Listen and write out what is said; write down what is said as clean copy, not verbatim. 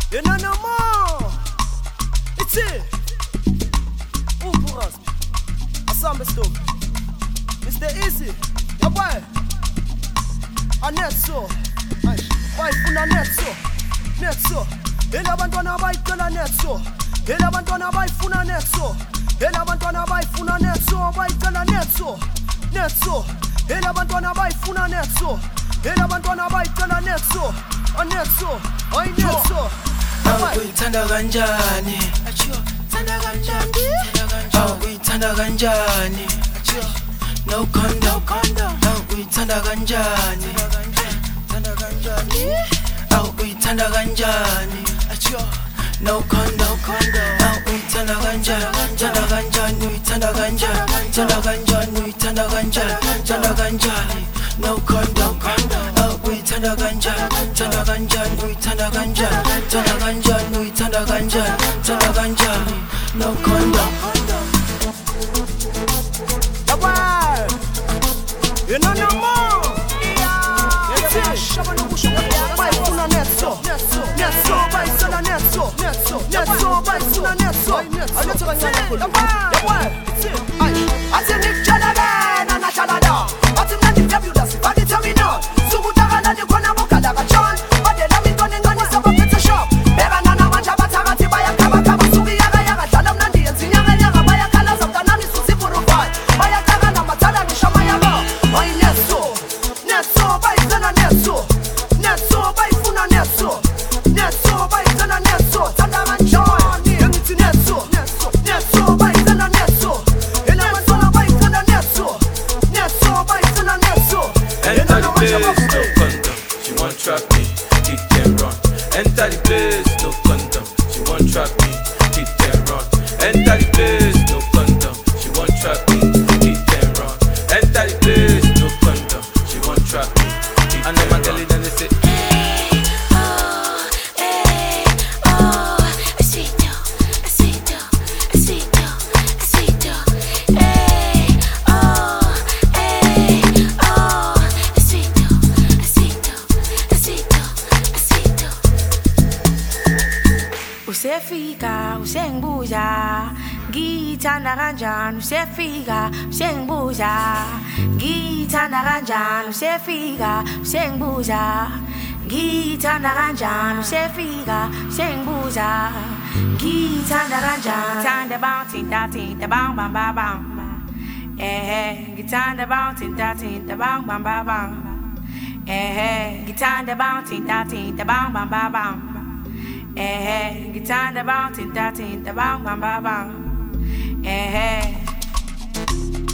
You know no more. It's it. Who for us? Assemble stop. Mr. Easy. Yeah boy. A net so. Why funa net so? Net so. Ela bantwana bayicela net so. Ela bantwana bayifuna net so. Ela bantwana bayifuna net so. Bayicela net so. Net so. Ela bantwana bayifuna net so. Ela bantwana bayicela net so. A net so. Ay net so. Awuyithanda kanjani? Thanda kanjani? Awuyithanda kanjani? No condom. Awuyithanda kanjani? Thanda kanjani? Awuyithanda kanjani? No condom. Awuyithanda kanjani? Thanda kanjani? Uyithanda kanjani? Thanda kanjani? Uyithanda kanjani? Thanda kanjani? No condom. Thanda kanjani? Thanda kanjani? Uyithanda kanjani? Thanda kanjani? Uyithanda kanjani? Thanda kanjani? No condom. You know no more. Yes, buy funa net so. Net so, buy funa net so. Net so, buy funa net so. I net so kanyana. I say Nick Jaladan and Nashalada. I say Nick Fabulous. I tell me no. So good that I gonna book a John. But they love me running on the sub of shop. Bega nana manja batagati by a kaba sugi yaga talam nandi and Zinyanga by a colors of the Nani Susi Purufai. By a Kagana Matala Nishamayama. My net so, by Zana net so, by Funa net so, by Zana net so, Tandaman John, net so, by Zana net so, and I was all by Zana net so, by Zana net so. Enter the place, no condom. She won't trap me, it can run. Enter the place, no condom. She won't trap me, it can run. Enter the place, no condom. She won't trap me, it can run. Enter the place, no condom. She won't trap me. I know my girl, then they say, Usefika, usengibuza, ngithanda kanjani, usefika, usengibuza, ngithanda kanjani, usefika, usengibuza, ngithanda kanjani, usefika, usengibuza, ngithanda kanjani, ngithanda bang tinta bang bang bang bang, ngithanda bang tinta bang bang bang bang, ngithanda bang tinta bang bang bang bang. Gitanda bang, tinta bang, bang, bang, bang.